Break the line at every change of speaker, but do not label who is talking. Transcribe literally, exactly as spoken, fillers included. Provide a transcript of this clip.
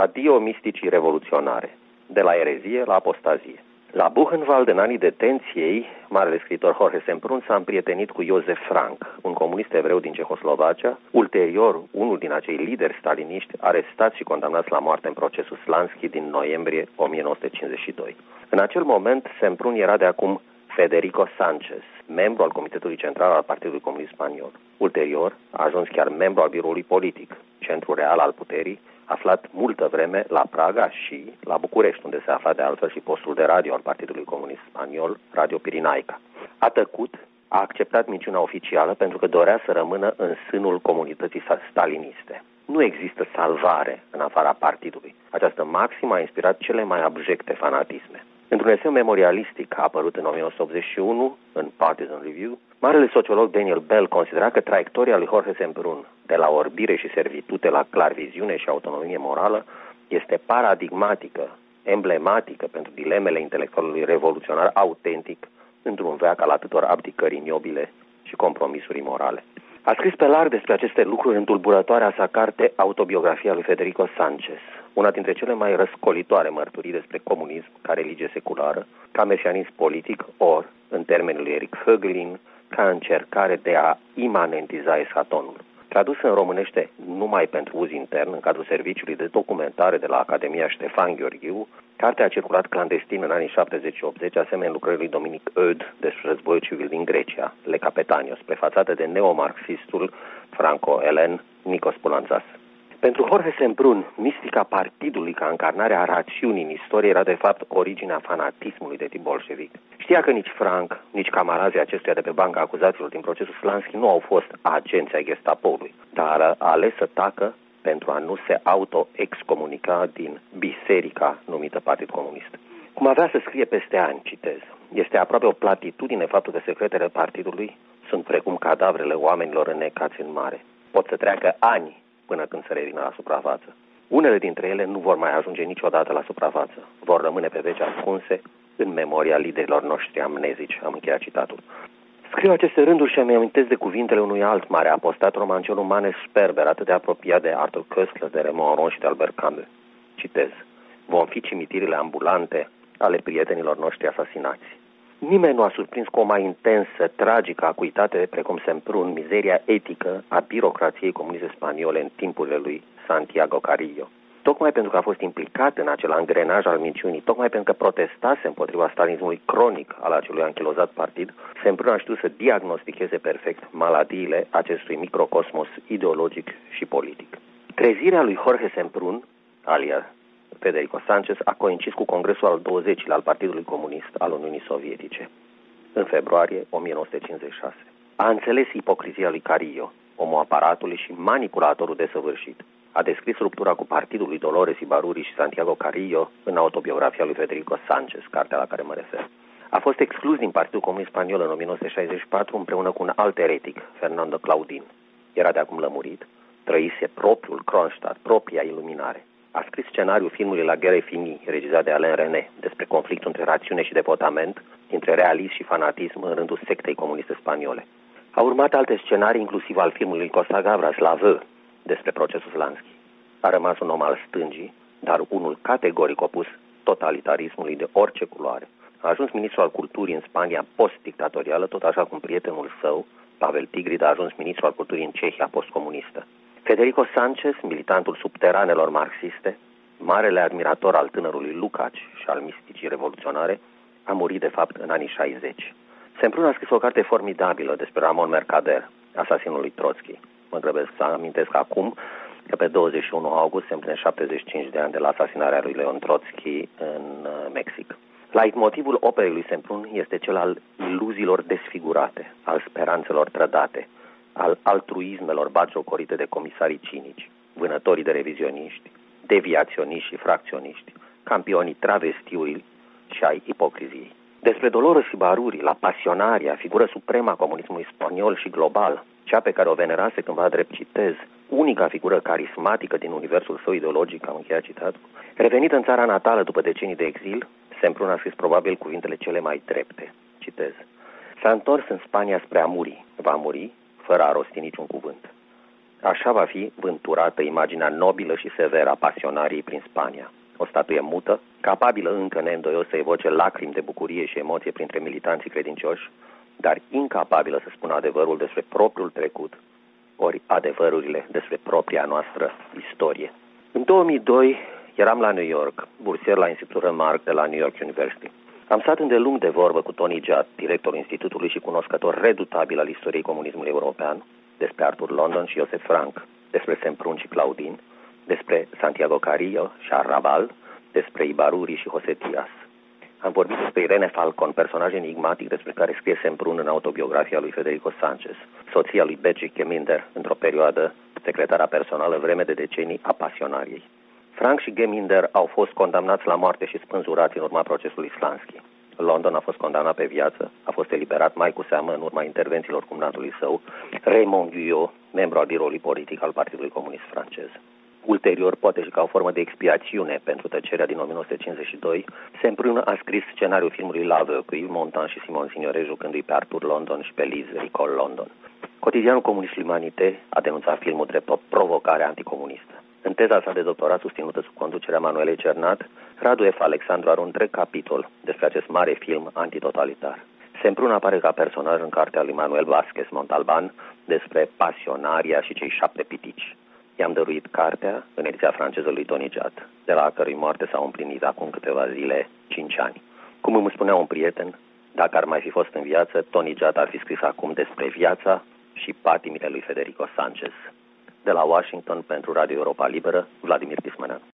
Adio misticii revoluționare, de la erezie la apostazie. La Buchenwald, în anii detenției, marele scriitor Jorge Semprún s-a împrietenit cu Josef Frank, un comunist evreu din Cehoslovacia, ulterior unul din acei lideri staliniști arestați și condamnați la moarte în procesul Slansky din noiembrie o mie nouă sute cincizeci și doi. În acel moment, Semprún era de acum Federico Sánchez, membru al Comitetului Central al Partidului Comunist Spaniol. Ulterior, a ajuns chiar membru al biroului politic, centrul real al puterii, aflat multă vreme la Praga și la București, unde se afla de altfel și postul de radio al Partidului Comunist Spaniol, Radio Pirinaica. A tăcut, a acceptat minciuna oficială pentru că dorea să rămână în sânul comunității staliniste. Nu există salvare în afara partidului. Această maximă a inspirat cele mai abjecte fanatisme. Într-un eseu memorialistic apărut în o mie nouă sute optzeci și unu, în Partisan Review, marele sociolog Daniel Bell considera că traiectoria lui Jorge Semprún, de la orbire și servitute la clarviziune și autonomie morală, este paradigmatică, emblematică pentru dilemele intelectualului revoluționar autentic într-un veac al atâtor abdicări ignobile și compromisuri imorale. A scris pe larg despre aceste lucruri în tulburătoarea sa carte Autobiografia lui Federico Sánchez, una dintre cele mai răscolitoare mărturii despre comunism ca religie seculară, ca mesianism politic, ori, în termenul lui Eric Högelin, ca încercare de a imanentiza eschatonul. Tradus în românește numai pentru uz intern, în cadrul serviciului de documentare de la Academia Ștefan Gheorghiu, cartea a circulat clandestin în anii șaptezeci și optzeci, asemenea lucrării lui Dominic Öd despre războiul civil din Grecia, Le Capetanios, prefațată de neomarxistul franco-elen Nikos Poulantzas. Pentru Jorge Semprún, mistica partidului ca încarnare a rațiunii în istorie era de fapt originea fanatismului de tip bolșevic. Știa că nici Frank, nici camarazii acestuia de pe banca acuzaților din procesul Slansky nu au fost agenți ai Gestapoului, dar a ales să tacă pentru a nu se auto-excomunica din biserica numită Partid Comunist. Cum avea să scrie peste ani, citez, este aproape o platitudine faptul că secretele partidului sunt precum cadavrele oamenilor înnecați în mare. Pot să treacă ani până când se revină la suprafață. Unele dintre ele nu vor mai ajunge niciodată la suprafață. Vor rămâne pe veci ascunse în memoria liderilor noștri amnezici. Am încheiat citatul. Scriu aceste rânduri și îmi amintesc de cuvintele unui alt mare apostat romancerul Manes Sperber, atât de apropiat de Arthur Koestler, de Raymond Aron și de Albert Camus. Citez. Vom fi cimitirile ambulante ale prietenilor noștri asasinați. Nimeni nu a surprins cu o mai intensă, tragică acuitate precum Semprún mizeria etică a birocrației comuniste spaniole în timpurile lui Santiago Carrillo. Tocmai pentru că a fost implicat în acel angrenaj al minciunii, tocmai pentru că protestase împotriva stalinismului cronic al acelui anchilozat partid, Semprún a știut să diagnosticheze perfect maladiile acestui microcosmos ideologic și politic. Trezirea lui Jorge Semprún, alias Federico Sánchez, a coincis cu congresul al douăzecilea al Partidului Comunist al Uniunii Sovietice, în februarie o mie nouă sute cincizeci și șase. A înțeles ipocrizia lui Carrillo, omoaparatului și manipulatorul desăvârșit. A descris ruptura cu partidul lui Dolores Ibarruri și Santiago Carrillo în autobiografia lui Federico Sánchez, cartea la care mă refer. A fost exclus din Partidul Comunist Spaniol în o mie nouă sute șaizeci și patru împreună cu un alt eretic, Fernando Claudin. Era de acum lămurit, trăise propriul Kronstadt, propria iluminare. A scris scenariul filmului La Guerre Finie, regizat de Alain René, despre conflictul între rațiune și devotament, între realism și fanatism în rândul sectei comuniste spaniole. A urmat alte scenarii, inclusiv al filmului Costa Gavras, La Vă, despre procesul Slansky. A rămas un om al stângii, dar unul categoric opus totalitarismului de orice culoare. A ajuns ministru al culturii în Spania post-dictatorială, tot așa cum prietenul său, Pavel Tigrid, a ajuns ministru al culturii în Cehia post-comunistă. Federico Sánchez, militantul subteranelor marxiste, marele admirator al tânărului Lukács și al misticii revoluționare, a murit de fapt în anii șaizeci. Semprún a scris o carte formidabilă despre Ramon Mercader, asasinul lui Trotsky. Mă grăbesc să amintesc acum că pe douăzeci și unu august se împlinesc șaptezeci și cinci de ani de la asasinarea lui Leon Trotsky în Mexic. Leitmotivul operei lui Semprún este cel al iluziilor desfigurate, al speranțelor trădate, al altruismelor batjocorite de comisarii cinici, vânătorii de revizioniști, deviaționiști și fracționiști, campionii travestiului și ai ipocriziei. Despre Dolores Ibarruri, la pasionaria, figură suprema comunismului spaniol și global, cea pe care o venerase cândva drept citez, unica figură carismatică din universul său ideologic, am încheiat citatul, revenită în țara natală după decenii de exil, Semprún a scris probabil cuvintele cele mai drepte, citez. S-a întors în Spania spre a muri, va muri, fără a rosti niciun cuvânt. Așa va fi vânturată imaginea nobilă și severă a pasionariei prin Spania. O statuie mută, capabilă încă neîndoios să evoce lacrimi de bucurie și emoție printre militanții credincioși, dar incapabilă să spună adevărul despre propriul trecut, ori adevărurile despre propria noastră istorie. În două mii doi eram la New York, bursier la Institutul Remark de la New York University. Am stat îndelung de vorbă cu Tony Judd, directorul institutului și cunoscător redutabil al istoriei comunismului european, despre Arthur London și Joseph Frank, despre Semprún și Claudin, despre Santiago Carrillo și Arrabal, despre Ibaruri și José Tías. Am vorbit despre Irene Falcon, personaj enigmatic despre care scrie Semprún în autobiografia lui Federico Sanchez, soția lui Betsy Geminder, într-o perioadă secretara personală vreme de decenii a pasionariei. Frank și Geminder au fost condamnați la moarte și spânzurați în urma procesului Slansky. London a fost condamnat pe viață, a fost eliberat mai cu seamă în urma intervențiilor cumnatului său, Raymond Guyot, membru al biroului politic al Partidului Comunist francez. Ulterior, poate și ca o formă de expiațiune pentru tăcerea din nouăsprezece cincizeci și doi, Semprún a scris scenariul filmului L'Aveu cu Yves Montand și Simon Signoret jucându-i pe Arthur London și pe Liz Ricol London. Cotidianul Comunist L'Humanité a denunțat filmul drept o provocare anticomunistă. În teza sa de doctorat susținută sub conducerea Manuelei Cernat, Radu F. Alexandru are un întreg capitol despre acest mare film antitotalitar. Semprún apare ca personaj în cartea lui Manuel Vázquez Montalbán despre pasionaria și cei șapte pitici. I-am dăruit cartea în ediția franceză lui Tony Judd, de la cărui moarte s-au împlinit acum câteva zile cinci ani. Cum îmi spunea un prieten, dacă ar mai fi fost în viață, Tony Judd ar fi scris acum despre viața și patimile lui Federico Sanchez. De la Washington pentru Radio Europa Liberă, Vladimir Pismănean.